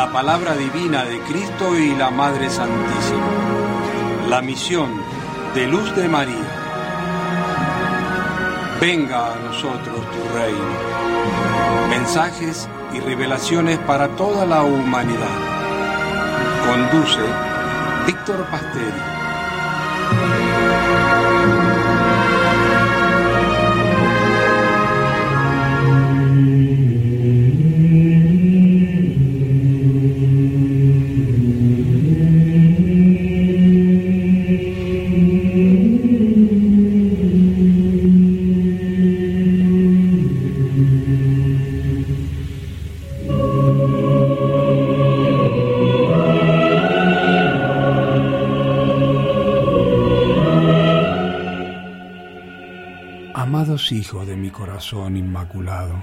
la palabra divina de Cristo y la Madre Santísima. La misión de Luz de María. Venga a nosotros tu reino. Mensajes y revelaciones para toda la humanidad. Conduce Víctor Pasteri. Amados hijos de mi corazón inmaculado,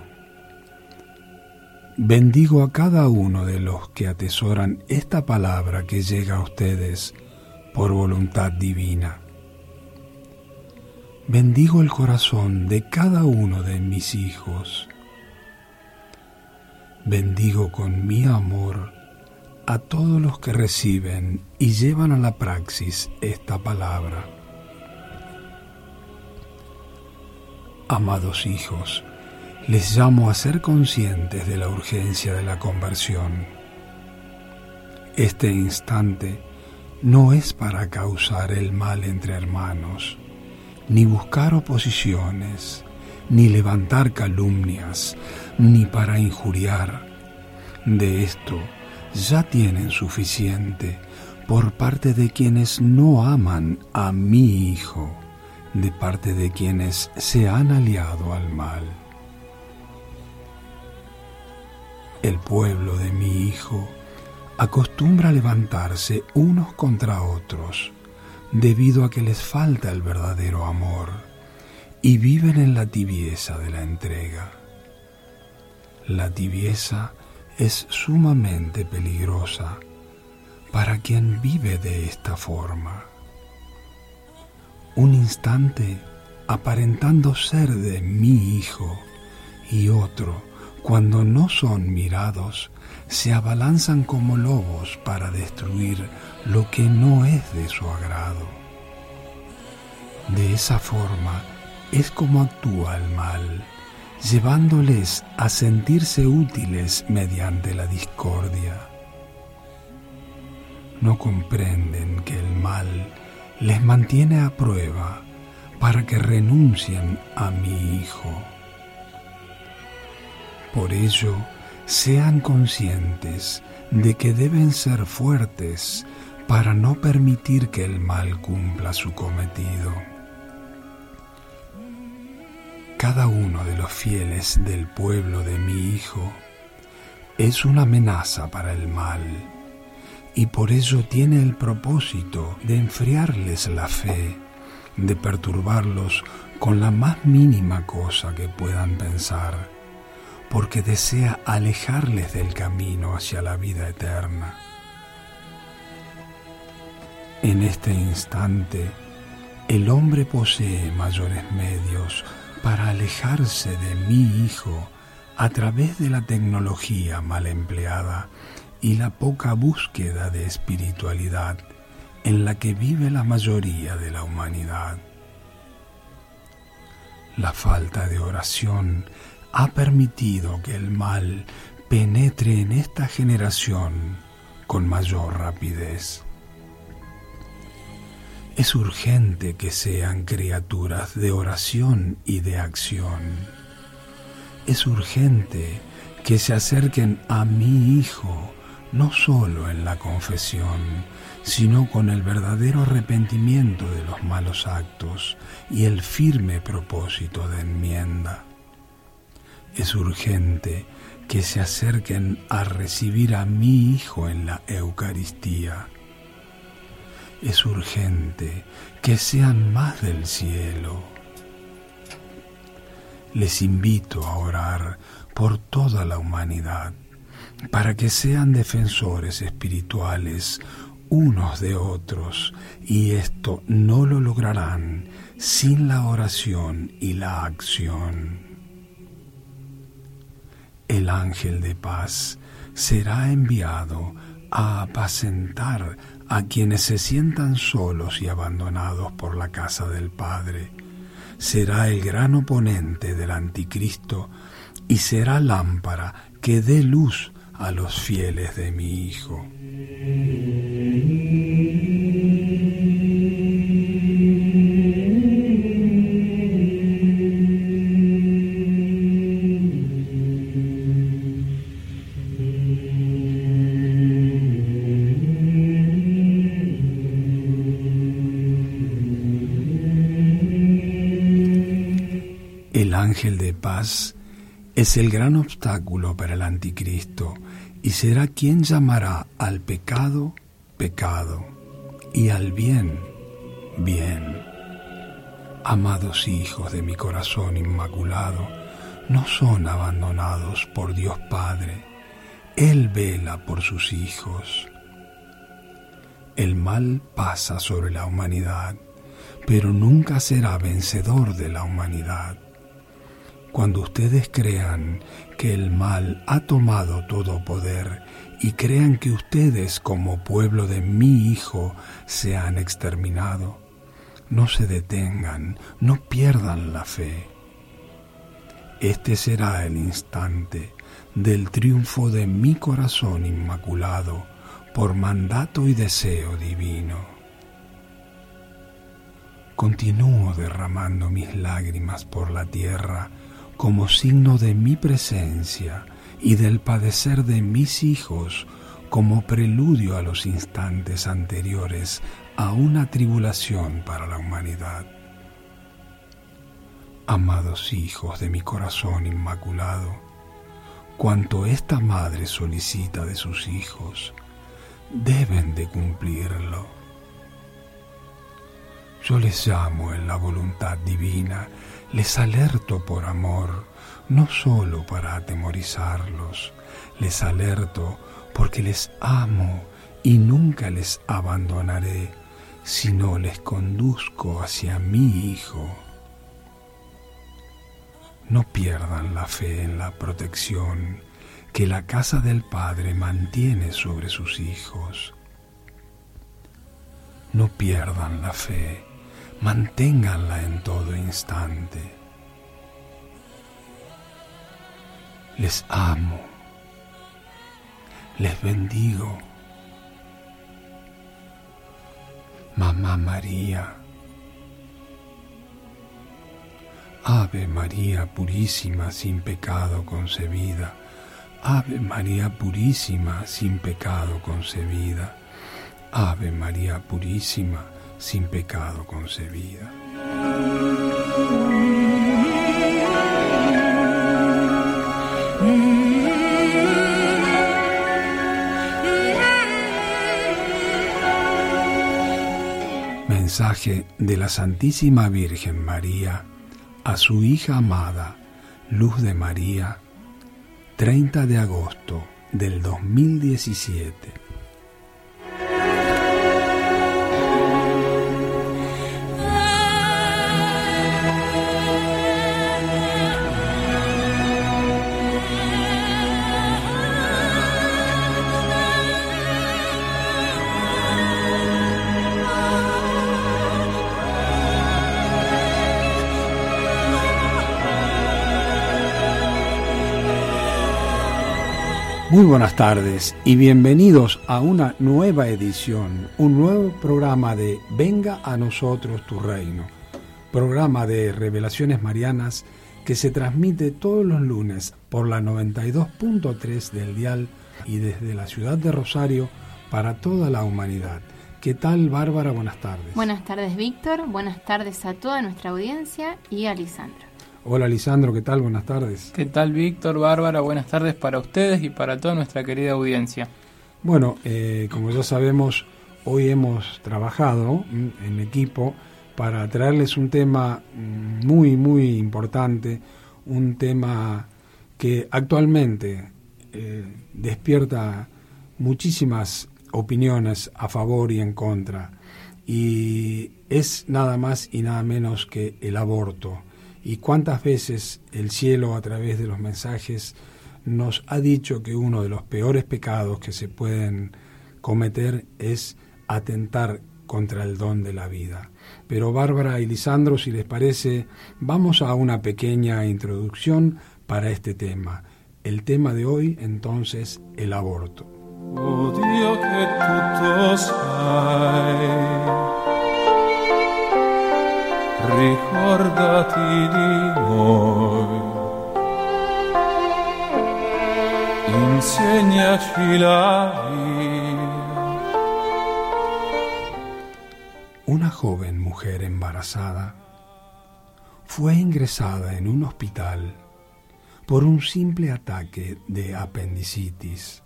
bendigo a cada uno de los que atesoran esta palabra que llega a ustedes por voluntad divina. Bendigo el corazón de cada uno de mis hijos. Bendigo con mi amor a todos los que reciben y llevan a la praxis esta palabra. Amados hijos, les llamo a ser conscientes de la urgencia de la conversión. Este instante no es para causar el mal entre hermanos, ni buscar oposiciones, ni levantar calumnias, ni para injuriar. De esto ya tienen suficiente por parte de quienes no aman a mi Hijo, de parte de quienes se han aliado al mal. El pueblo de mi Hijo acostumbra a levantarse unos contra otros debido a que les falta el verdadero amor y viven en la tibieza de la entrega. La tibieza es sumamente peligrosa para quien vive de esta forma. Un instante aparentando ser de mi Hijo y otro, cuando no son mirados, se abalanzan como lobos para destruir lo que no es de su agrado. De esa forma es como actúa el mal, llevándoles a sentirse útiles mediante la discordia. No comprenden que el mal les mantiene a prueba para que renuncien a mi Hijo. Por ello, sean conscientes de que deben ser fuertes para no permitir que el mal cumpla su cometido. Cada uno de los fieles del pueblo de mi Hijo es una amenaza para el mal, y por ello tiene el propósito de enfriarles la fe, de perturbarlos con la más mínima cosa que puedan pensar, porque desea alejarles del camino hacia la vida eterna. En este instante, el hombre posee mayores medios para alejarse de mi Hijo a través de la tecnología mal empleada y la poca búsqueda de espiritualidad en la que vive la mayoría de la humanidad. La falta de oración ha permitido que el mal penetre en esta generación con mayor rapidez. Es urgente que sean criaturas de oración y de acción. Es urgente que se acerquen a mi Hijo, no solo en la confesión, sino con el verdadero arrepentimiento de los malos actos y el firme propósito de enmienda. Es urgente que se acerquen a recibir a mi Hijo en la Eucaristía. Es urgente que sean más del cielo. Les invito a orar por toda la humanidad, para que sean defensores espirituales unos de otros, y esto no lo lograrán sin la oración y la acción. El ángel de paz será enviado a apacentar a quienes se sientan solos y abandonados por la casa del Padre. Será el gran oponente del anticristo y será lámpara que dé luz a los fieles de mi Hijo. El ángel de paz es el gran obstáculo para el anticristo y será quien llamará al pecado, pecado, y al bien, bien. Amados hijos de mi corazón inmaculado, no son abandonados por Dios Padre. Él vela por sus hijos. El mal pasa sobre la humanidad, pero nunca será vencedor de la humanidad. Cuando ustedes crean que el mal ha tomado todo poder y crean que ustedes como pueblo de mi Hijo se han exterminado, no se detengan, no pierdan la fe. Este será el instante del triunfo de mi corazón inmaculado por mandato y deseo divino. Continúo derramando mis lágrimas por la tierra como signo de mi presencia y del padecer de mis hijos, como preludio a los instantes anteriores a una tribulación para la humanidad. Amados hijos de mi corazón inmaculado, cuanto esta madre solicita de sus hijos, deben de cumplirlo. Yo les llamo en la voluntad divina, les alerto por amor, no solo para atemorizarlos, les alerto porque les amo y nunca les abandonaré, sino les conduzco hacia mi Hijo. No pierdan la fe en la protección que la casa del Padre mantiene sobre sus hijos. No pierdan la fe, manténganla en todo instante. Les amo, les bendigo. Mamá María, Ave María purísima sin pecado concebida, Ave María purísima sin pecado concebida, Ave María purísima sin pecado concebida. Mensaje de la Santísima Virgen María a su hija amada, Luz de María, 30 de agosto del 2017. Muy buenas tardes y bienvenidos a una nueva edición, un nuevo programa de Venga a nosotros tu reino, programa de revelaciones marianas que se transmite todos los lunes por la 92.3 del dial y desde la ciudad de Rosario para toda la humanidad. ¿Qué tal, Bárbara? Buenas tardes. Buenas tardes, Víctor. Buenas tardes a toda nuestra audiencia y a Lisandro. Hola, Lisandro, ¿qué tal? Buenas tardes. ¿Qué tal, Víctor, Bárbara? Buenas tardes para ustedes y para toda nuestra querida audiencia. Bueno, como ya sabemos, hoy hemos trabajado en equipo para traerles un tema muy, muy importante, un tema que actualmente despierta muchísimas opiniones a favor y en contra, y es nada más y nada menos que el aborto. Y cuántas veces el cielo, a través de los mensajes, nos ha dicho que uno de los peores pecados que se pueden cometer es atentar contra el don de la vida. Pero Bárbara y Lisandro, si les parece, vamos a una pequeña introducción para este tema. El tema de hoy, entonces, el aborto. Oh Dio che tutto sai, ricordati di noi, insegnaci la via. Una joven mujer embarazada fue ingresada en un hospital por un simple ataque de apendicitis.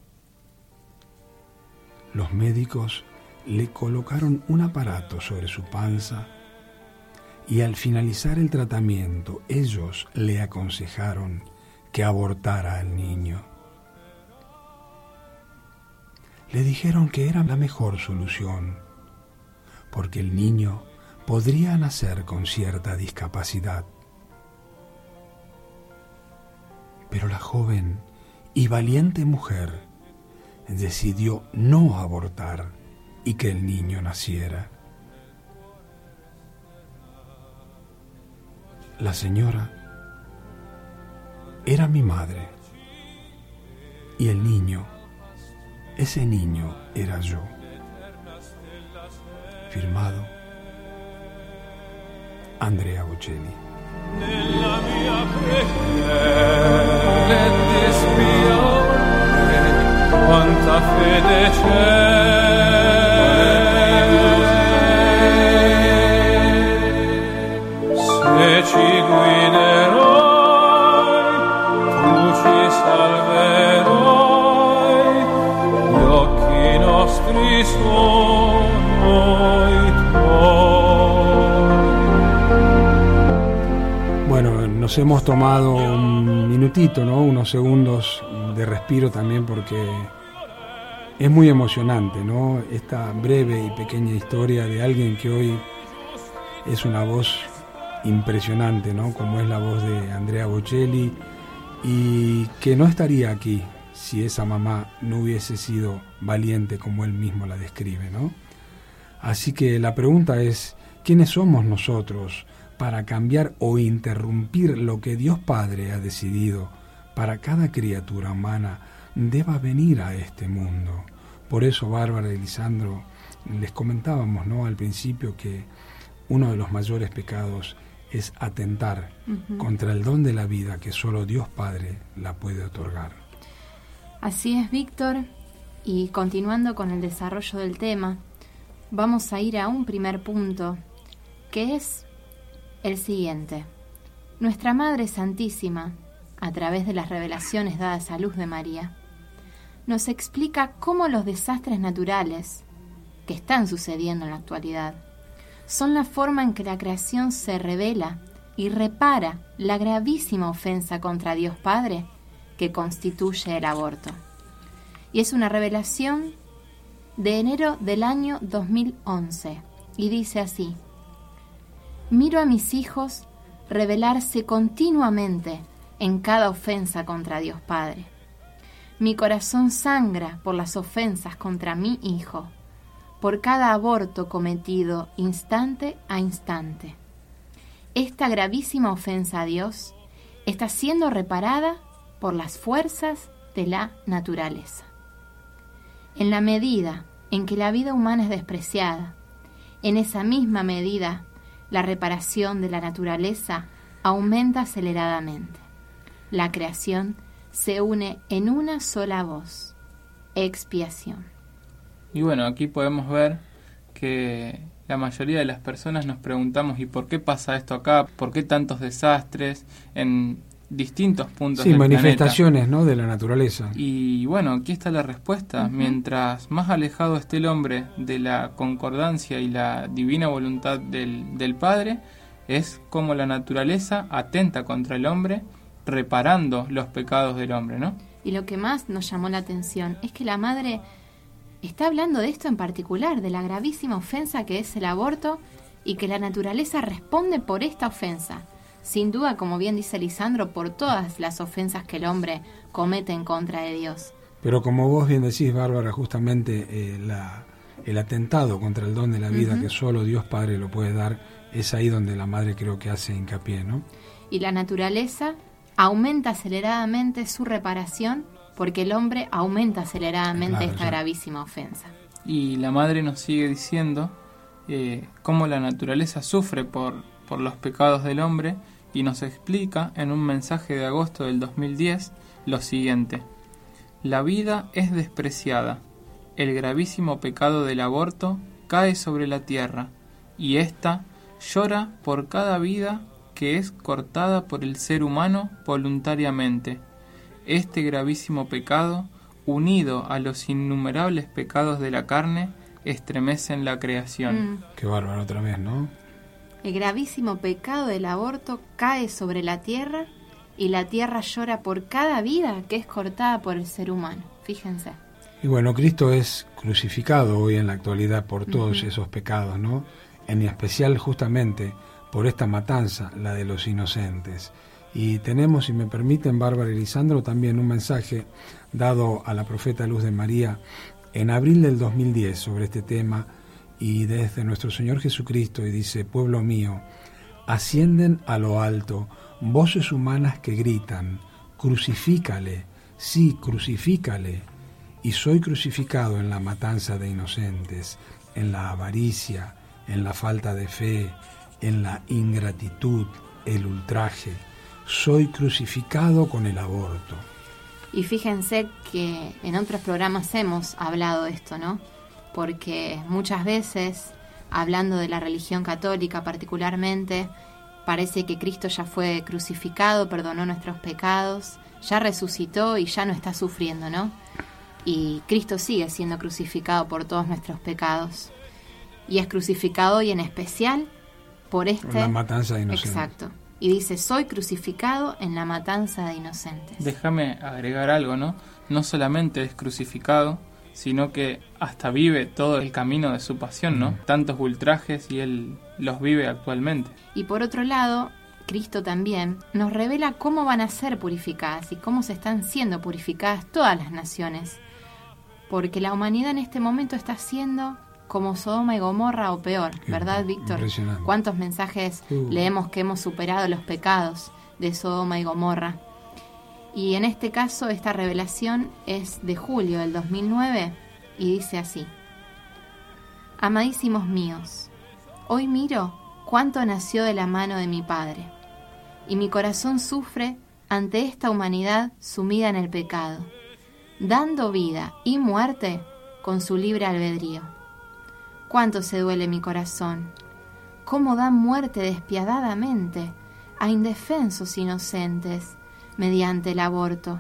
Los médicos le colocaron un aparato sobre su panza y al finalizar el tratamiento ellos le aconsejaron que abortara al niño. Le dijeron que era la mejor solución porque el niño podría nacer con cierta discapacidad. Pero la joven y valiente mujer decidió no abortar y que el niño naciera. La señora era mi madre y el niño, ese niño era yo. Firmado Andrea Bocelli. Nella mia preghiera quanta fede c'è, se ci guiderai, tu ci salverai, gli occhi nostri sono i tuoi. Bueno, nos hemos tomado un minutito, ¿no? Unos segundos de respiro también porque es muy emocionante, ¿no? Esta breve y pequeña historia de alguien que hoy es una voz impresionante, ¿no? Como es la voz de Andrea Bocelli y que no estaría aquí si esa mamá no hubiese sido valiente como él mismo la describe, ¿no? Así que la pregunta es, ¿quiénes somos nosotros para cambiar o interrumpir lo que Dios Padre ha decidido para cada criatura humana deba venir a este mundo? Por eso, Bárbara y Lisandro, les comentábamos, ¿no?, al principio que uno de los mayores pecados es atentar contra el don de la vida que solo Dios Padre la puede otorgar. Así es, Víctor, y continuando con el desarrollo del tema, vamos a ir a un primer punto, que es el siguiente. Nuestra Madre Santísima, a través de las revelaciones dadas a luz de María, nos explica cómo los desastres naturales que están sucediendo en la actualidad son la forma en que la creación se revela y repara la gravísima ofensa contra Dios Padre que constituye el aborto. Y es una revelación de enero del año 2011 y dice así: miro a mis hijos rebelarse continuamente en cada ofensa contra Dios Padre. Mi corazón sangra por las ofensas contra mi hijo, por cada aborto cometido instante a instante. Esta gravísima ofensa a Dios está siendo reparada por las fuerzas de la naturaleza. En la medida en que la vida humana es despreciada, en esa misma medida la reparación de la naturaleza aumenta aceleradamente. La creación se une en una sola voz: expiación. Y bueno, aquí podemos ver que la mayoría de las personas nos preguntamos ¿y por qué pasa esto acá? ¿Por qué tantos desastres en distintos puntos del manifestaciones, planeta? ¿no?, de la naturaleza. Y bueno, aquí está la respuesta. Mientras más alejado esté el hombre de la concordancia y la divina voluntad del Padre, es como la naturaleza atenta contra el hombre, reparando los pecados del hombre, ¿no? Y lo que más nos llamó la atención es que la Madre está hablando de esto en particular, de la gravísima ofensa que es el aborto, y que la naturaleza responde por esta ofensa, sin duda, como bien dice Lisandro, por todas las ofensas que el hombre comete en contra de Dios. Pero como vos bien decís, Bárbara, justamente el atentado contra el don de la vida que solo Dios Padre lo puede dar, es ahí donde la madre creo que hace hincapié, ¿no? Y la naturaleza aumenta aceleradamente su reparación porque el hombre aumenta aceleradamente esta gravísima ofensa. Y la madre nos sigue diciendo cómo la naturaleza sufre por los pecados del hombre, y nos explica en un mensaje de agosto del 2010 lo siguiente: la vida es despreciada, el gravísimo pecado del aborto cae sobre la tierra, y ésta llora por cada vida que es cortada por el ser humano voluntariamente. Este gravísimo pecado, unido a los innumerables pecados de la carne, estremecen la creación. Qué bárbaro otra vez, ¿no? El gravísimo pecado del aborto cae sobre la tierra y la tierra llora por cada vida que es cortada por el ser humano. Fíjense. Y bueno, Cristo es crucificado hoy en la actualidad por todos esos pecados, ¿no? En especial justamente por esta matanza, la de los inocentes. Y tenemos, si me permiten, Bárbara y Lisandro, también un mensaje dado a la profeta Luz de María en abril del 2010 sobre este tema, y desde nuestro Señor Jesucristo, y dice: pueblo mío, ascienden a lo alto voces humanas que gritan: crucifícale, sí, crucifícale. Y soy crucificado en la matanza de inocentes, en la avaricia, en la falta de fe, en la ingratitud, el ultraje. Soy crucificado con el aborto. Y fíjense que en otros programas hemos hablado de esto, ¿no? Porque muchas veces, hablando de la religión católica particularmente, parece que Cristo ya fue crucificado, perdonó nuestros pecados, ya resucitó y ya no está sufriendo, ¿no? Y Cristo sigue siendo crucificado por todos nuestros pecados. Y es crucificado hoy en especial por la matanza de inocentes. Exacto. Y dice: soy crucificado en la matanza de inocentes. Déjame agregar algo, ¿no? No solamente es crucificado, sino que hasta vive todo el camino de su pasión, ¿no? Tantos ultrajes y él los vive actualmente. Y por otro lado, Cristo también nos revela cómo van a ser purificadas y cómo se están siendo purificadas todas las naciones. Porque la humanidad en este momento está siendo como Sodoma y Gomorra o peor, ¿verdad, Víctor? Impresionante. ¿Cuántos mensajes leemos que hemos superado los pecados de Sodoma y Gomorra? Y en este caso, esta revelación es de julio del 2009 y dice así: amadísimos míos, hoy miro cuánto nació de la mano de mi Padre, y mi corazón sufre ante esta humanidad sumida en el pecado, dando vida y muerte con su libre albedrío. Cuánto se duele mi corazón, cómo dan muerte despiadadamente a indefensos inocentes mediante el aborto.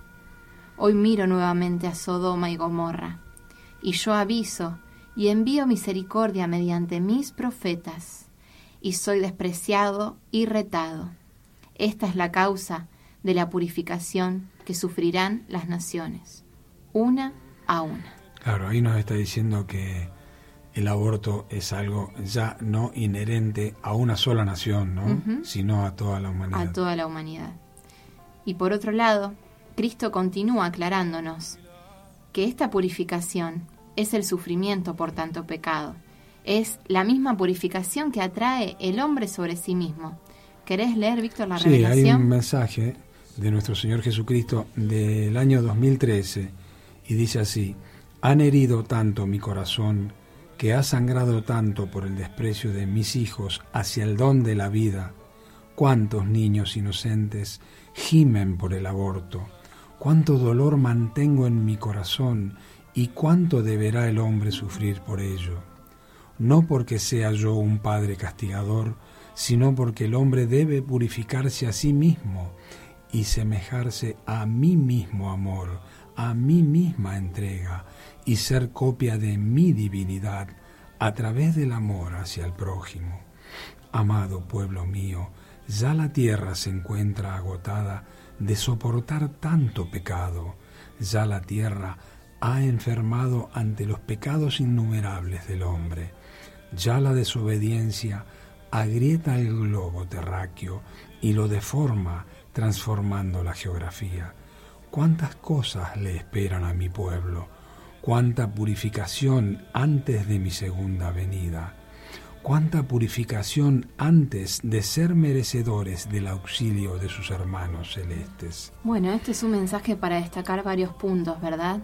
Hoy miro nuevamente a Sodoma y Gomorra, y yo aviso y envío misericordia mediante mis profetas, y soy despreciado y retado. Esta es la causa de la purificación que sufrirán las naciones, una a una. Claro, ahí nos está diciendo que el aborto es algo ya no inherente a una sola nación, ¿no? Sino a toda la humanidad. A toda la humanidad. Y por otro lado, Cristo continúa aclarándonos que esta purificación es el sufrimiento por tanto pecado. Es la misma purificación que atrae el hombre sobre sí mismo. ¿Querés leer, Víctor, la revelación? Sí, hay un mensaje de nuestro Señor Jesucristo del año 2013 y dice así: han herido tanto mi corazón, que ha sangrado tanto por el desprecio de mis hijos hacia el don de la vida. Cuántos niños inocentes gimen por el aborto, cuánto dolor mantengo en mi corazón y cuánto deberá el hombre sufrir por ello. No porque sea yo un padre castigador, sino porque el hombre debe purificarse a sí mismo y semejarse a mi mismo amor, a mi misma entrega, y ser copia de mi divinidad a través del amor hacia el prójimo. Amado pueblo mío, ya la tierra se encuentra agotada de soportar tanto pecado. Ya la tierra ha enfermado ante los pecados innumerables del hombre. Ya la desobediencia agrieta el globo terráqueo y lo deforma, transformando la geografía. ¿Cuántas cosas le esperan a mi pueblo? ¿Cuánta purificación antes de mi segunda venida? ¿Cuánta purificación antes de ser merecedores del auxilio de sus hermanos celestes? Bueno, este es un mensaje para destacar varios puntos, ¿verdad?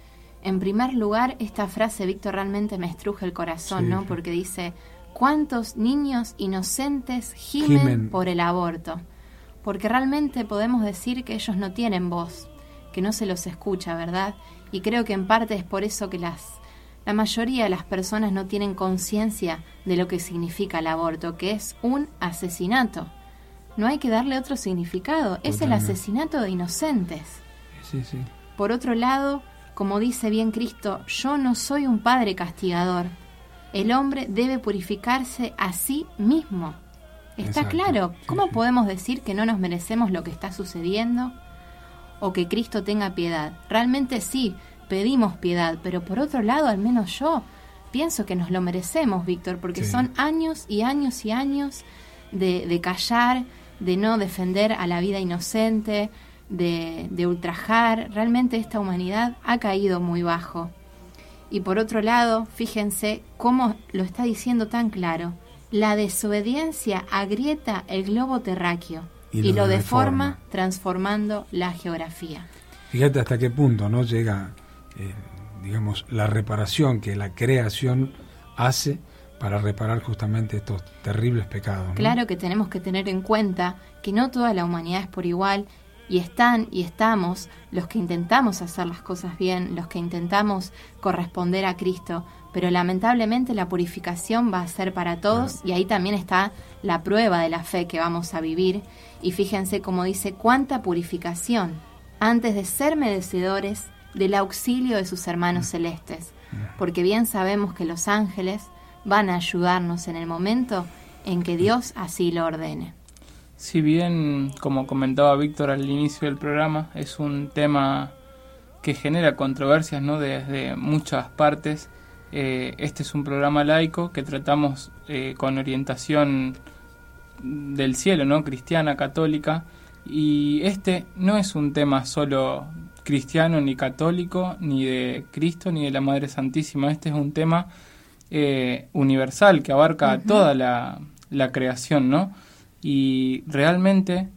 En primer lugar, esta frase, Víctor, realmente me estruje el corazón, sí, ¿no? Porque dice, ¿cuántos niños inocentes gimen por el aborto? Porque realmente podemos decir que ellos no tienen voz, que no se los escucha, ¿verdad? Y creo que en parte es por eso que la mayoría de las personas no tienen conciencia de lo que significa el aborto, que es un asesinato. No hay que darle otro significado, totalmente. Es el asesinato de inocentes. Sí, sí. Por otro lado, como dice bien Cristo, yo no soy un padre castigador. El hombre debe purificarse a sí mismo. ¿Está Exacto. claro? ¿Cómo sí. podemos decir que no nos merecemos lo que está sucediendo? O que Cristo tenga piedad. Realmente sí, pedimos piedad, pero por otro lado, al menos yo pienso que nos lo merecemos, Víctor, porque sí. son años y años y años de callar, de no defender a la vida inocente, de ultrajar. Realmente esta humanidad ha caído muy bajo. Y por otro lado, fíjense cómo lo está diciendo tan claro. La desobediencia agrieta el globo terráqueo y lo deforma, transformando la geografía. Fíjate hasta qué punto no llega, digamos, la reparación que la creación hace para reparar justamente estos terribles pecados, ¿no? Claro que tenemos que tener en cuenta que no toda la humanidad es por igual, y están y estamos los que intentamos hacer las cosas bien, los que intentamos corresponder a Cristo, pero lamentablemente la purificación va a ser para todos, y ahí también está la prueba de la fe que vamos a vivir. Y fíjense cómo dice, cuánta purificación antes de ser merecedores del auxilio de sus hermanos celestes, porque bien sabemos que los ángeles van a ayudarnos en el momento en que Dios así lo ordene. Si bien, como comentaba Víctor al inicio del programa, es un tema que genera controversias, ¿no?, desde muchas partes, este es un programa laico que tratamos con orientación del cielo, ¿no?, cristiana, católica, y este no es un tema solo cristiano ni católico, ni de Cristo, ni de la Madre Santísima. Este es un tema universal que abarca toda la creación, ¿no? Y realmente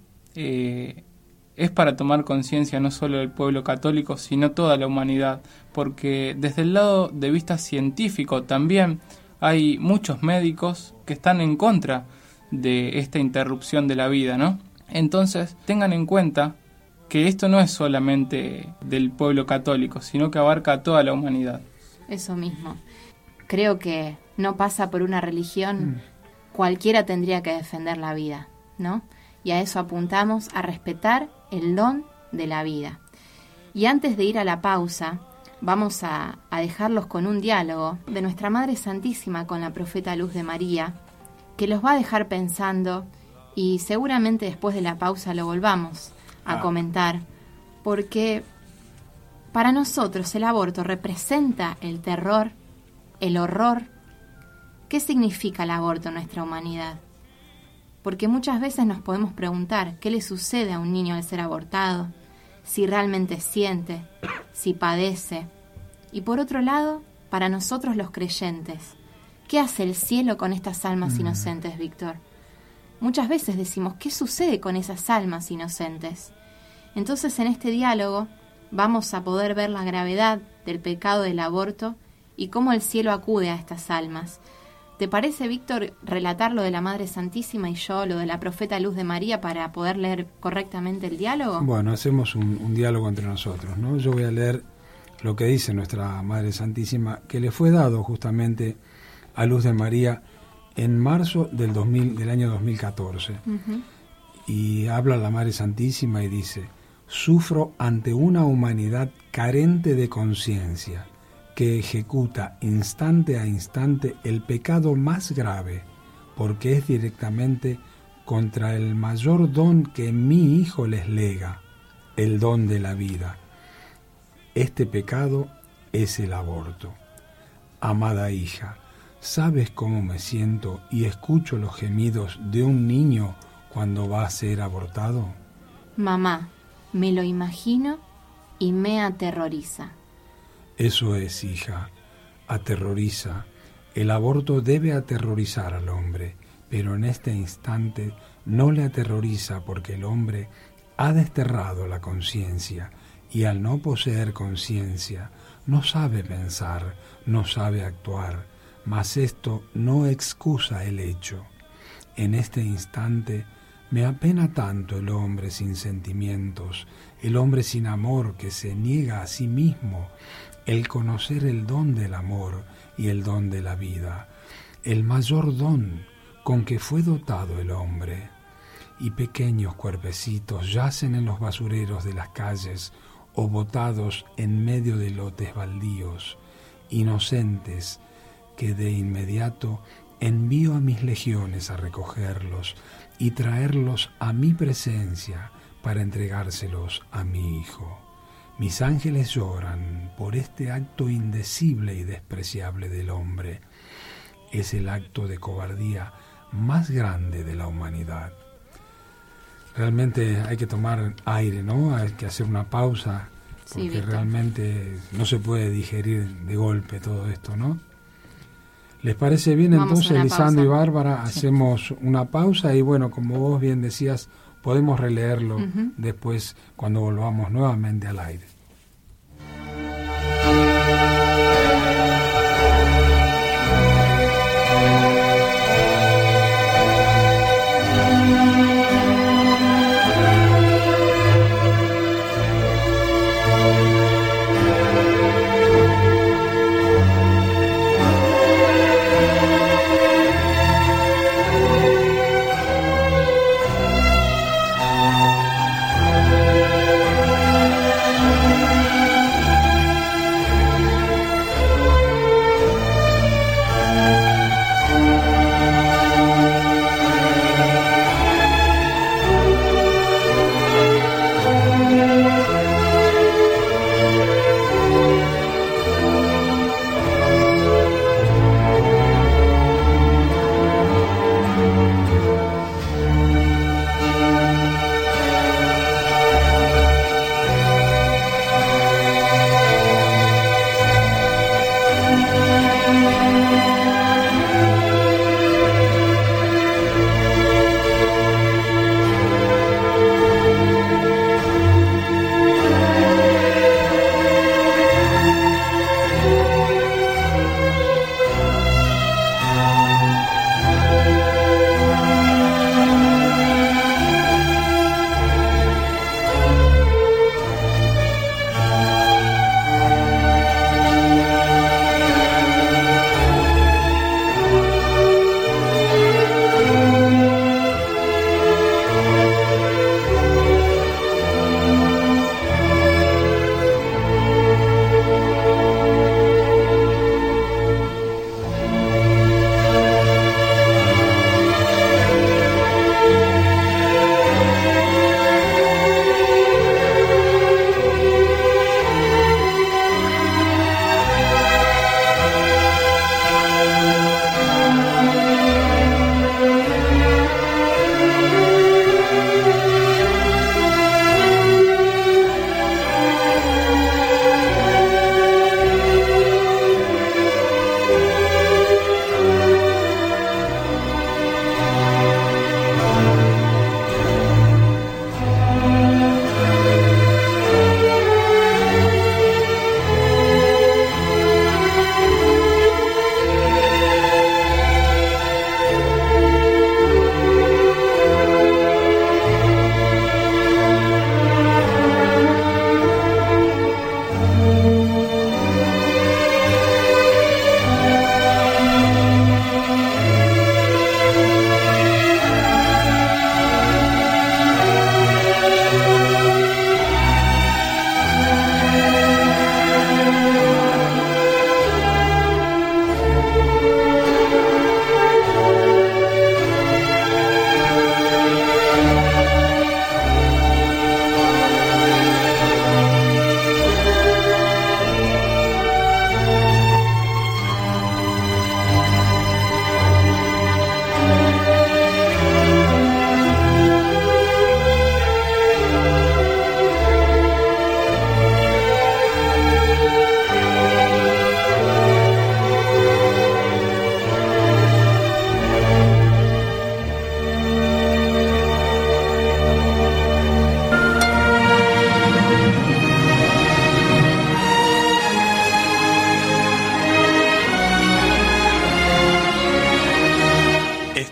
es para tomar conciencia no solo del pueblo católico, sino toda la humanidad, porque desde el lado de vista científico también hay muchos médicos que están en contra de esta interrupción de la vida, ¿no? Entonces, tengan en cuenta que esto no es solamente del pueblo católico, sino que abarca a toda la humanidad. Eso mismo. Creo que no pasa por una religión. Cualquiera tendría que defender la vida, ¿no? Y a eso apuntamos, a respetar el don de la vida. Y antes de ir a la pausa, vamos a dejarlos con un diálogo de nuestra Madre Santísima con la profeta Luz de María, que los va a dejar pensando, y seguramente después de la pausa lo volvamos a comentar, porque para nosotros el aborto representa el terror, el horror. ¿Qué significa el aborto en nuestra humanidad? Porque muchas veces nos podemos preguntar qué le sucede a un niño al ser abortado, si realmente siente, si padece. Y por otro lado, para nosotros los creyentes, ¿qué hace el cielo con estas almas inocentes, Víctor? Muchas veces decimos, ¿qué sucede con esas almas inocentes? Entonces, en este diálogo vamos a poder ver la gravedad del pecado del aborto y cómo el cielo acude a estas almas. ¿Te parece, Víctor, relatar lo de la Madre Santísima y yo lo de la profeta Luz de María para poder leer correctamente el diálogo? Bueno, hacemos un diálogo entre nosotros, ¿no? Yo voy a leer lo que dice nuestra Madre Santísima, que le fue dado justamente a Luz de María en marzo del año 2014. Y habla la Madre Santísima y dice: sufro ante una humanidad carente de conciencia, que ejecuta instante a instante el pecado más grave, porque es directamente contra el mayor don que mi Hijo les lega, el don de la vida. Este pecado es el aborto. Amada hija, ¿Sabes cómo me siento y escucho los gemidos de un niño cuando va a ser abortado? Mamá, me lo imagino y me aterroriza. Eso es, hija, aterroriza. El aborto debe aterrorizar al hombre, pero en este instante no le aterroriza porque el hombre ha desterrado la conciencia y al no poseer conciencia no sabe pensar, no sabe actuar, mas esto no excusa el hecho. En este instante me apena tanto el hombre sin sentimientos, el hombre sin amor que se niega a sí mismo, el conocer el don del amor y el don de la vida, el mayor don con que fue dotado el hombre. Y pequeños cuerpecitos yacen en los basureros de las calles o botados en medio de lotes baldíos, inocentes, que de inmediato envío a mis legiones a recogerlos y traerlos a mi presencia para entregárselos a mi Hijo. Mis ángeles lloran por este acto indecible y despreciable del hombre. Es el acto de cobardía más grande de la humanidad. Realmente hay que tomar aire, ¿no? Hay que hacer una pausa, porque sí, realmente no se puede digerir de golpe todo esto, ¿no? ¿Les parece bien? Vamos entonces, Lisandro y Bárbara? Sí. Hacemos una pausa y bueno, como vos bien decías, podemos releerlo después cuando volvamos nuevamente al aire.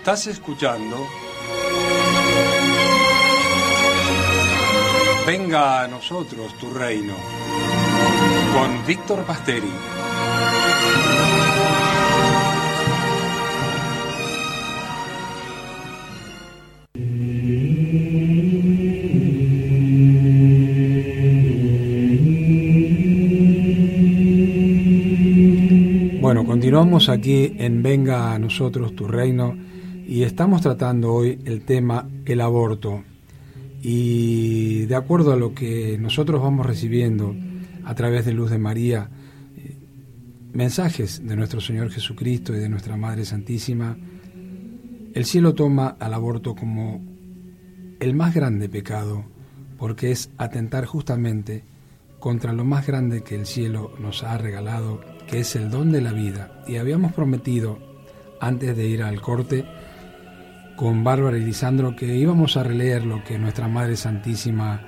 Estás escuchando Venga a nosotros tu reino, con Víctor Pasteri. Bueno, continuamos aquí en Venga a nosotros tu reino y estamos tratando hoy el tema el aborto. Y de acuerdo a lo que nosotros vamos recibiendo a través de Luz de María, mensajes de nuestro Señor Jesucristo y de nuestra Madre Santísima, el cielo toma al aborto como el más grande pecado, porque es atentar justamente contra lo más grande que el cielo nos ha regalado, que es el don de la vida. Y habíamos prometido, antes de ir al corte, con Bárbara y Lisandro, que íbamos a releer lo que nuestra Madre Santísima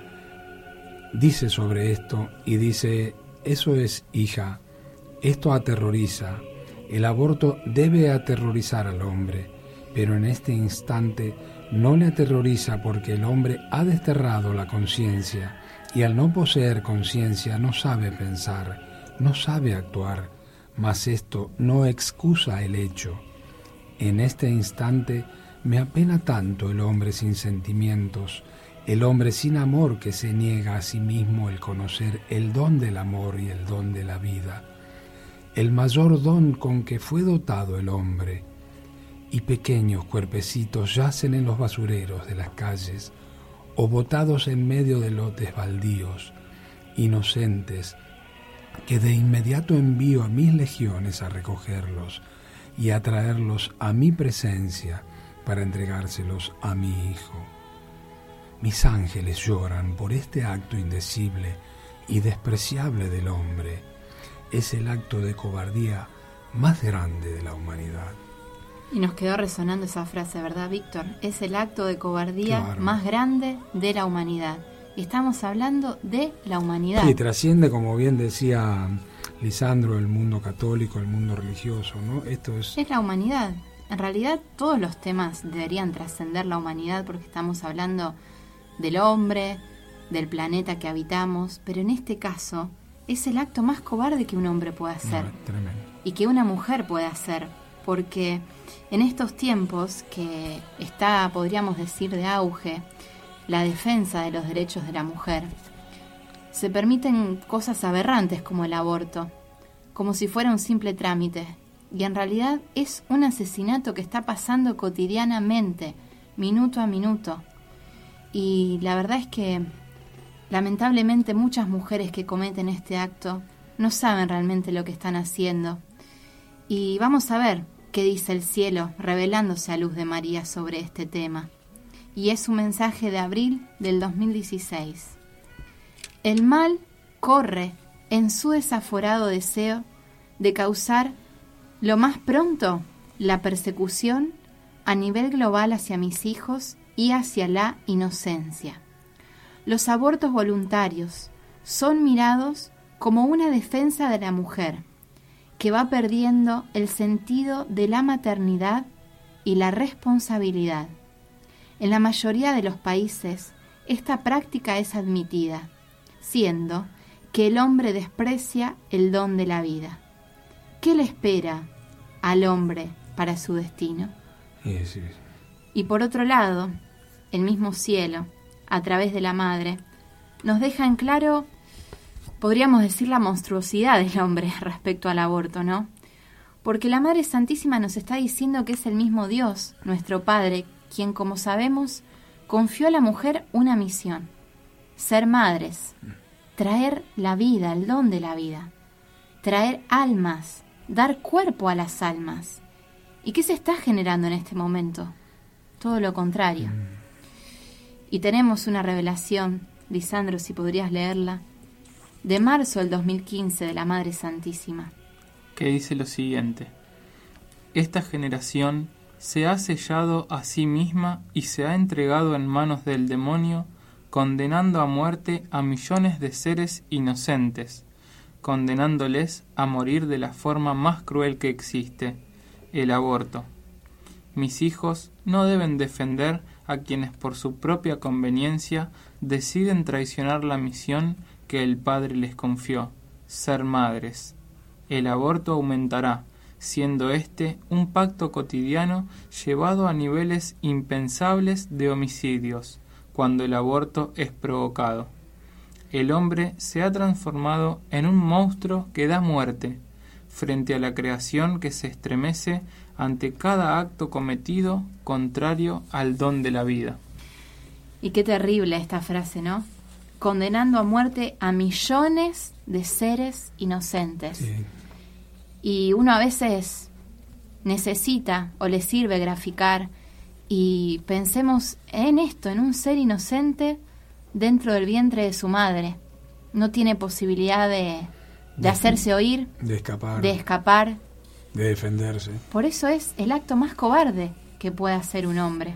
dice sobre esto, y dice: eso es, hija, esto aterroriza, el aborto debe aterrorizar al hombre, pero en este instante no le aterroriza porque el hombre ha desterrado la conciencia, y al no poseer conciencia no sabe pensar, no sabe actuar, mas esto no excusa el hecho. En este instante me apena tanto el hombre sin sentimientos, el hombre sin amor que se niega a sí mismo el conocer el don del amor y el don de la vida, el mayor don con que fue dotado el hombre, y pequeños cuerpecitos yacen en los basureros de las calles o botados en medio de lotes baldíos, inocentes, que de inmediato envío a mis legiones a recogerlos y a traerlos a mi presencia para entregárselos a mi Hijo. Mis ángeles lloran por este acto indecible y despreciable del hombre. Es el acto de cobardía más grande de la humanidad. Y nos quedó resonando esa frase, ¿verdad, Víctor? Es el acto de cobardía más grande de la humanidad. Y estamos hablando de la humanidad. Sí, trasciende, como bien decía Lisandro, el mundo católico, el mundo religioso, ¿no? Esto es la humanidad. En realidad, todos los temas deberían trascender la humanidad porque estamos hablando del hombre, del planeta que habitamos, pero en este caso es el acto más cobarde que un hombre puede hacer. Tremendo. Y que una mujer puede hacer, porque en estos tiempos que está, podríamos decir, de auge la defensa de los derechos de la mujer, se permiten cosas aberrantes como el aborto, como si fuera un simple trámite, y en realidad es un asesinato que está pasando cotidianamente, minuto a minuto. Y la verdad es que lamentablemente muchas mujeres que cometen este acto no saben realmente lo que están haciendo. Y vamos a ver qué dice el cielo revelándose a Luz de María sobre este tema. Y es un mensaje de abril del 2016. El mal corre en su desaforado deseo de causar lo más pronto la persecución a nivel global hacia mis hijos y hacia la inocencia. Los abortos voluntarios son mirados como una defensa de la mujer, que va perdiendo el sentido de la maternidad y la responsabilidad. En la mayoría de los países, esta práctica es admitida, siendo que el hombre desprecia el don de la vida. ¿Qué le espera al hombre para su destino? Sí. Y por otro lado, el mismo cielo, a través de la madre, nos deja en claro, podríamos decir, la monstruosidad del hombre respecto al aborto, ¿no? Porque la Madre Santísima nos está diciendo que es el mismo Dios, nuestro Padre, quien, como sabemos, confió a la mujer una misión: ser madres, traer la vida, el don de la vida, traer almas, dar cuerpo a las almas. ¿Y qué se está generando en este momento? Todo lo contrario. Y tenemos una revelación, Lisandro, si podrías leerla, de marzo del 2015 de la Madre Santísima, que dice lo siguiente: esta generación se ha sellado a sí misma y se ha entregado en manos del demonio, condenando a muerte a millones de seres inocentes, condenándoles a morir de la forma más cruel que existe, el aborto. mis hijos no deben defender a quienes por su propia conveniencia deciden traicionar la misión que el Padre les confió, ser madres. El aborto aumentará, siendo este un pacto cotidiano llevado a niveles impensables de homicidios, cuando el aborto es provocado. El hombre se ha transformado en un monstruo que da muerte, frente a la creación que se estremece ante cada acto cometido contrario al don de la vida. Y qué terrible esta frase, ¿no? Condenando a muerte a millones de seres inocentes. Sí. Y uno a veces necesita o le sirve graficar, y pensemos en esto, en un ser inocente dentro del vientre de su madre. No tiene posibilidad de hacerse oír, de escapar, de defenderse. Por eso es el acto más cobarde que puede hacer un hombre.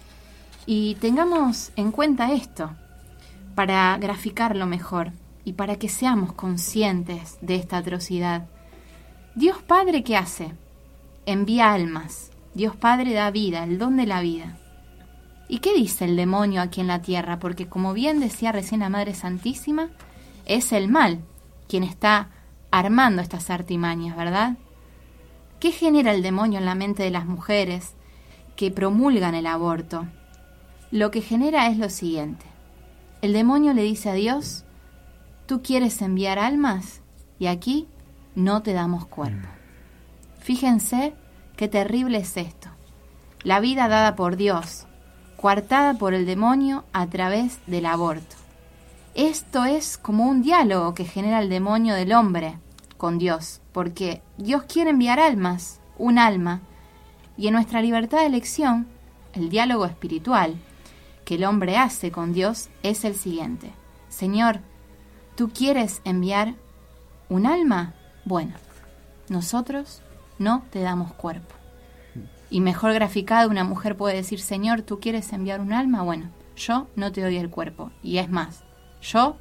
Y tengamos en cuenta esto para graficarlo mejor y para que seamos conscientes de esta atrocidad. Dios Padre, ¿qué hace? Envía almas. Dios Padre da vida, el don de la vida. ¿Y qué dice el demonio aquí en la tierra? Porque como bien decía recién la Madre Santísima, es el mal quien está armando estas artimañas, ¿verdad? ¿Qué genera el demonio en la mente de las mujeres que promulgan el aborto? Lo que genera es lo siguiente. El demonio le dice a Dios, tú quieres enviar almas y aquí no te damos cuerpo. Fíjense qué terrible es esto. La vida dada por Dios, coartada por el demonio a través del aborto. Esto es como un diálogo que genera el demonio del hombre con Dios, porque Dios quiere enviar almas, un alma, y en nuestra libertad de elección, el diálogo espiritual que el hombre hace con Dios es el siguiente. Señor, ¿tú quieres enviar un alma? Bueno, nosotros no te damos cuerpo. Y mejor graficado, una mujer puede decir, Señor, ¿tú quieres enviar un alma? Bueno, yo no te doy el cuerpo. Y es más, yo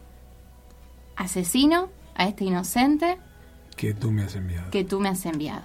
asesino a este inocente que tú me has enviado.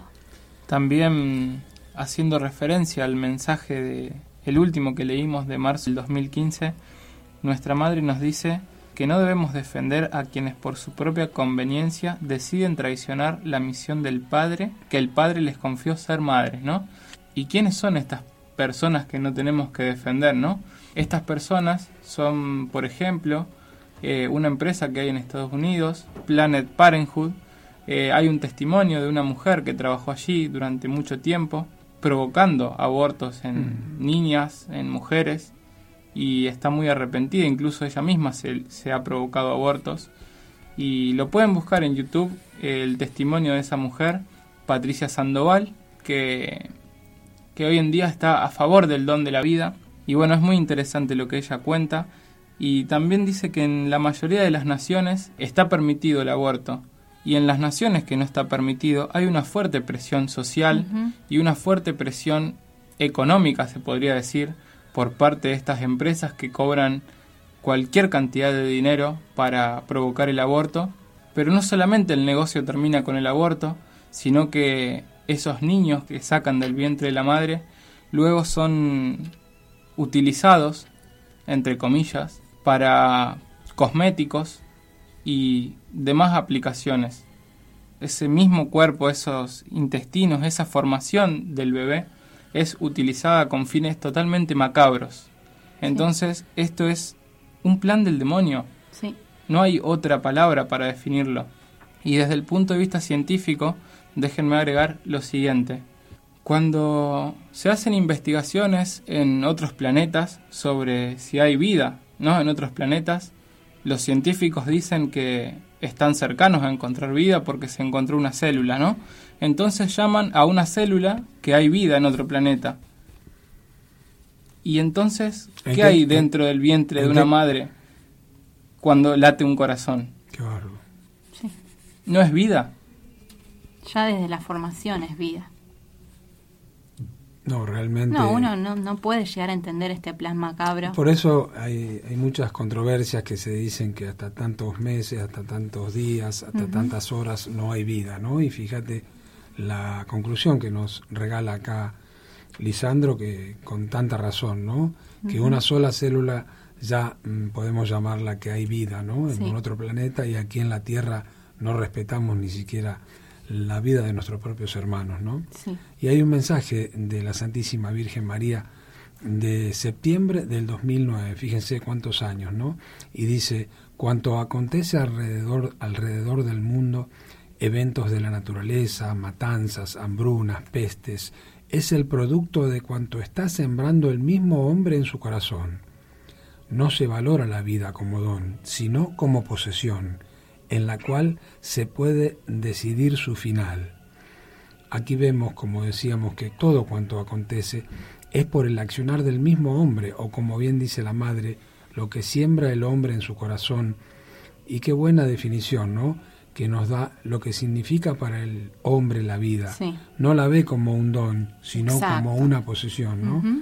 También haciendo referencia al mensaje el último que leímos de marzo del 2015, nuestra Madre nos dice que no debemos defender a quienes por su propia conveniencia deciden traicionar la misión del Padre, que el Padre les confió ser madres, ¿no? ¿Y quiénes son estas personas que no tenemos que defender, no? Estas personas son, por ejemplo, una empresa que hay en Estados Unidos, Planned Parenthood. Hay un testimonio de una mujer que trabajó allí durante mucho tiempo, provocando abortos en niñas, en mujeres, y está muy arrepentida, incluso ella misma se ha provocado abortos. Y lo pueden buscar en YouTube, el testimonio de esa mujer, Patricia Sandoval, que hoy en día está a favor del don de la vida. Y bueno, es muy interesante lo que ella cuenta. Y también dice que en la mayoría de las naciones está permitido el aborto. Y en las naciones que no está permitido hay una fuerte presión social y una fuerte presión económica, se podría decir, por parte de estas empresas que cobran cualquier cantidad de dinero para provocar el aborto. Pero no solamente el negocio termina con el aborto, sino que esos niños que sacan del vientre de la madre luego son utilizados, entre comillas, para cosméticos y demás aplicaciones. Ese mismo cuerpo, esos intestinos, esa formación del bebé es utilizada con fines totalmente macabros. Entonces, esto es un plan del demonio. Sí. No hay otra palabra para definirlo. Y desde el punto de vista científico, déjenme agregar lo siguiente. Cuando se hacen investigaciones en otros planetas sobre si hay vida, ¿no?, en otros planetas, los científicos dicen que están cercanos a encontrar vida porque se encontró una célula, ¿no? Entonces llaman a una célula que hay vida en otro planeta. Y entonces, ¿qué hay dentro del vientre de una madre cuando late un corazón? Qué bárbaro. Sí. ¿No es vida? Ya desde la formación es vida. No, realmente... No, uno no puede llegar a entender este plan macabro. Por eso hay muchas controversias que se dicen que hasta tantos meses, hasta tantos días, hasta tantas horas no hay vida, ¿no? Y fíjate la conclusión que nos regala acá Lisandro, que con tanta razón, ¿no? Que una sola célula ya podemos llamarla que hay vida, ¿no? En otro planeta, y aquí en la Tierra no respetamos ni siquiera la vida de nuestros propios hermanos, ¿no? Sí. Y hay un mensaje de la Santísima Virgen María de septiembre del 2009, fíjense cuántos años, ¿no? Y dice: cuanto acontece alrededor del mundo, eventos de la naturaleza, matanzas, hambrunas, pestes, es el producto de cuanto está sembrando el mismo hombre en su corazón. No se valora la vida como don, sino como posesión, en la cual se puede decidir su final. Aquí vemos, como decíamos, que todo cuanto acontece es por el accionar del mismo hombre, o como bien dice la Madre, lo que siembra el hombre en su corazón. Y qué buena definición, ¿no?, que nos da lo que significa para el hombre la vida. Sí. No la ve como un don, sino Exacto. como una posesión, ¿no? Uh-huh.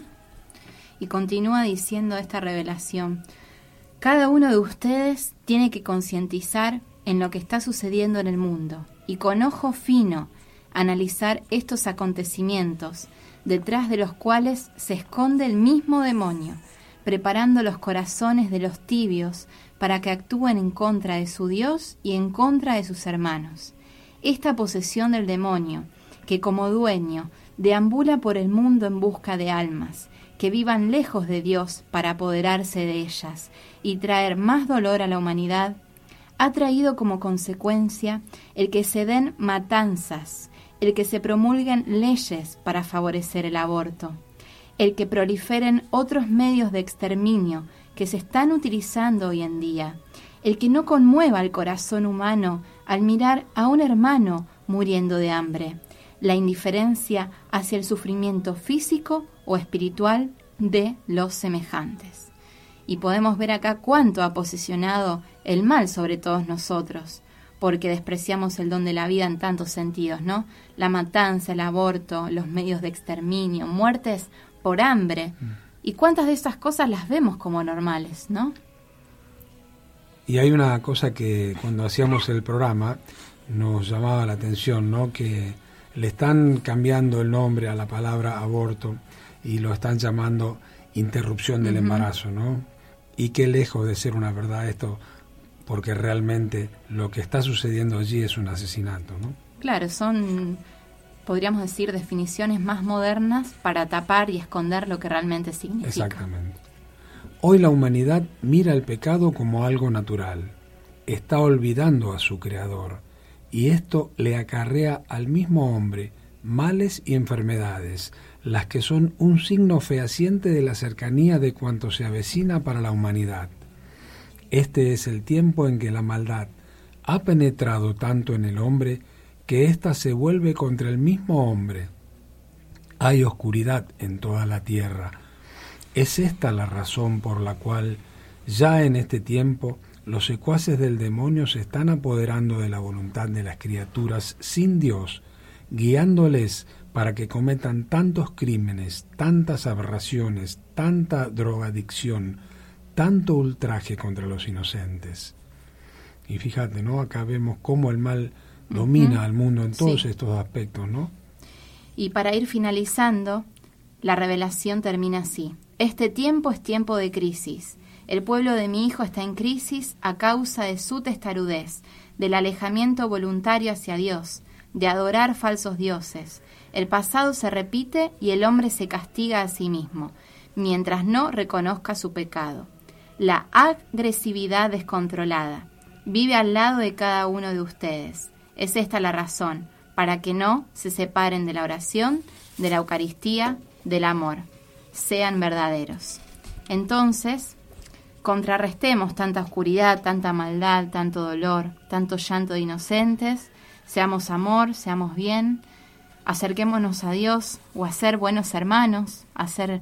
Y continúa diciendo esta revelación: cada uno de ustedes tiene que concientizar en lo que está sucediendo en el mundo y con ojo fino analizar estos acontecimientos, detrás de los cuales se esconde el mismo demonio, preparando los corazones de los tibios para que actúen en contra de su Dios y en contra de sus hermanos. Esta posesión del demonio, que como dueño deambula por el mundo en busca de almas que vivan lejos de Dios para apoderarse de ellas y traer más dolor a la humanidad, ha traído como consecuencia el que se den matanzas, el que se promulguen leyes para favorecer el aborto, el que proliferen otros medios de exterminio que se están utilizando hoy en día, el que no conmueva el corazón humano al mirar a un hermano muriendo de hambre, la indiferencia hacia el sufrimiento físico o espiritual de los semejantes. Y podemos ver acá cuánto ha posicionado el mal sobre todos nosotros, porque despreciamos el don de la vida en tantos sentidos, ¿no? La matanza, el aborto, los medios de exterminio, muertes por hambre. ¿Y cuántas de esas cosas las vemos como normales, no? Y hay una cosa que cuando hacíamos el programa nos llamaba la atención, ¿no? Que le están cambiando el nombre a la palabra aborto y lo están llamando interrupción del embarazo, ¿no? Y qué lejos de ser una verdad esto, porque realmente lo que está sucediendo allí es un asesinato, ¿no? Claro, son, podríamos decir, definiciones más modernas para tapar y esconder lo que realmente significa. Exactamente. Hoy la humanidad mira el pecado como algo natural, está olvidando a su creador, y esto le acarrea al mismo hombre males y enfermedades, las que son un signo fehaciente de la cercanía de cuanto se avecina para la humanidad. Este es el tiempo en que la maldad ha penetrado tanto en el hombre que ésta se vuelve contra el mismo hombre. Hay oscuridad en toda la tierra. Es esta la razón por la cual ya en este tiempo los secuaces del demonio se están apoderando de la voluntad de las criaturas sin Dios, guiándoles para que cometan tantos crímenes, tantas aberraciones, tanta drogadicción, tanto ultraje contra los inocentes. Y fíjate, ¿no? Acá vemos cómo el mal domina al mundo en todos estos aspectos, ¿no? Y para ir finalizando, la revelación termina así: este tiempo es tiempo de crisis. El pueblo de mi Hijo está en crisis a causa de su testarudez, del alejamiento voluntario hacia Dios, de adorar falsos dioses. El pasado se repite y el hombre se castiga a sí mismo, mientras no reconozca su pecado. La agresividad descontrolada vive al lado de cada uno de ustedes. Es esta la razón para que no se separen de la oración, de la Eucaristía, del amor. Sean verdaderos. Entonces, contrarrestemos tanta oscuridad, tanta maldad, tanto dolor, tanto llanto de inocentes. Seamos amor, seamos bien. Acerquémonos a Dios o a ser buenos hermanos, a ser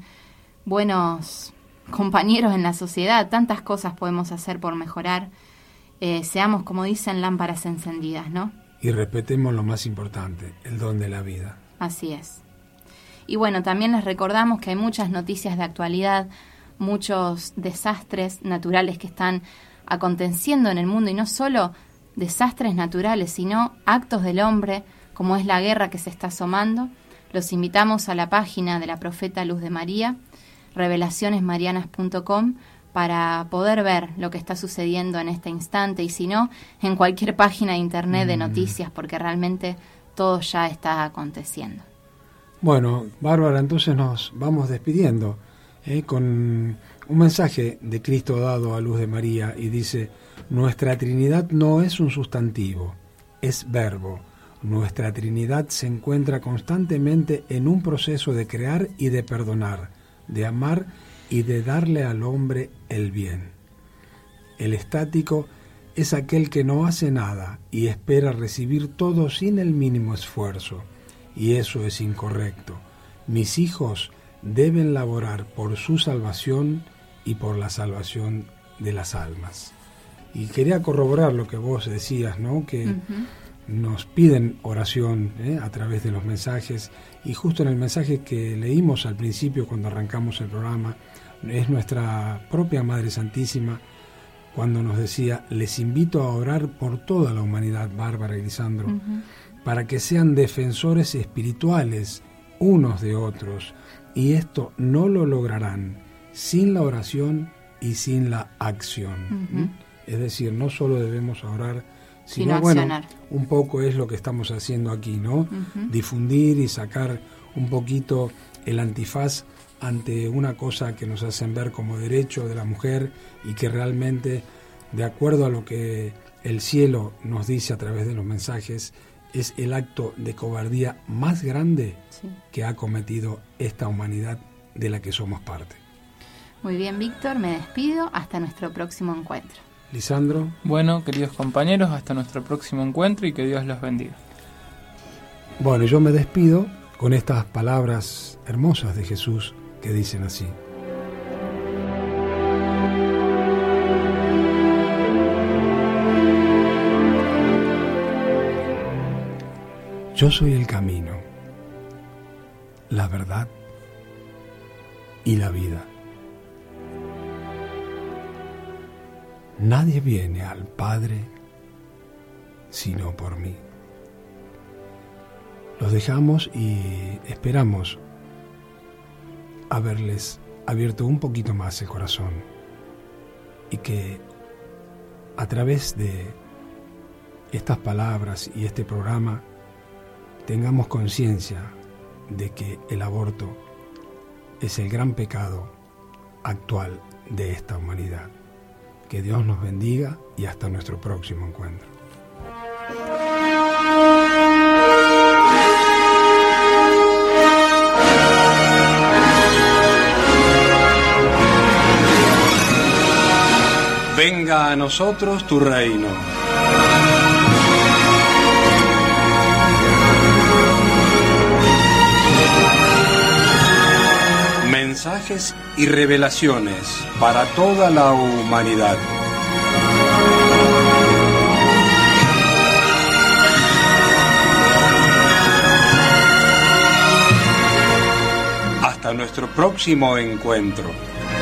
buenos compañeros en la sociedad. Tantas cosas podemos hacer por mejorar. Seamos, como dicen, lámparas encendidas, ¿no? Y respetemos lo más importante, el don de la vida. Así es. Y bueno, también les recordamos que hay muchas noticias de actualidad, muchos desastres naturales que están aconteciendo en el mundo, y no solo desastres naturales, sino actos del hombre, como es la guerra que se está asomando. Los invitamos a la página de la Profeta Luz de María, revelacionesmarianas.com, para poder ver lo que está sucediendo en este instante, y si no, en cualquier página de internet de noticias, porque realmente todo ya está aconteciendo. Bueno, Bárbara, entonces nos vamos despidiendo con un mensaje de Cristo dado a Luz de María, y dice: nuestra Trinidad no es un sustantivo, es verbo. Nuestra Trinidad se encuentra constantemente en un proceso de crear y de perdonar, de amar y de darle al hombre el bien. El estático es aquel que no hace nada y espera recibir todo sin el mínimo esfuerzo, y eso es incorrecto. Mis hijos deben laborar por su salvación y por la salvación de las almas. Y quería corroborar lo que vos decías, ¿no? Que nos piden oración a través de los mensajes, y justo en el mensaje que leímos al principio cuando arrancamos el programa, es nuestra propia Madre Santísima cuando nos decía: les invito a orar por toda la humanidad, Bárbara y Lisandro, para que sean defensores espirituales unos de otros, y esto no lo lograrán sin la oración y sin la acción. Es decir, no solo debemos orar, sino accionar. Un poco es lo que estamos haciendo aquí, ¿no? Difundir y sacar un poquito el antifaz ante una cosa que nos hacen ver como derecho de la mujer, y que realmente, de acuerdo a lo que el cielo nos dice a través de los mensajes, es el acto de cobardía más grande que ha cometido esta humanidad de la que somos parte. Muy bien, Víctor, me despido hasta nuestro próximo encuentro. Lisandro. Bueno, queridos compañeros, hasta nuestro próximo encuentro y que Dios los bendiga. Bueno, yo me despido con estas palabras hermosas de Jesús que dicen así: yo soy el camino, la verdad y la vida. Nadie viene al Padre sino por mí. Los dejamos y esperamos haberles abierto un poquito más el corazón, y que a través de estas palabras y este programa tengamos conciencia de que el aborto es el gran pecado actual de esta humanidad. Que Dios nos bendiga y hasta nuestro próximo encuentro. Venga a nosotros tu reino. Mensajes y revelaciones para toda la humanidad. Hasta nuestro próximo encuentro.